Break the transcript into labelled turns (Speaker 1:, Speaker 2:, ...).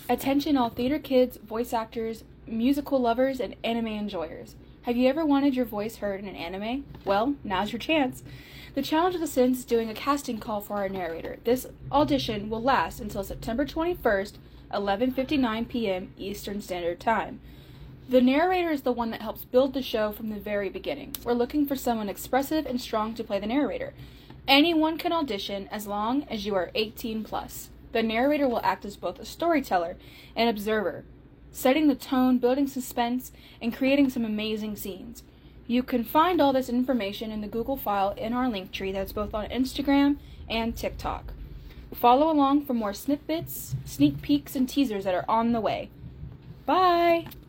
Speaker 1: Attention all theater kids, voice actors, musical lovers, and anime enjoyers. Have you ever wanted your voice heard in an anime? Well, now's your chance. The Challenge of the Sins is doing a casting call for our narrator. This audition will last until September 21st, 11:59 p.m. Eastern Standard Time. The narrator is the one that helps build the show from the very beginning. We're looking for someone expressive and strong to play the narrator. Anyone can audition as long as you are 18 plus. The narrator will act as both a storyteller and observer, setting the tone, building suspense, and creating some amazing scenes. You can find all this information in the Google file in our link tree that's both on Instagram and TikTok. Follow along for more snippets, sneak peeks, and teasers that are on the way. Bye!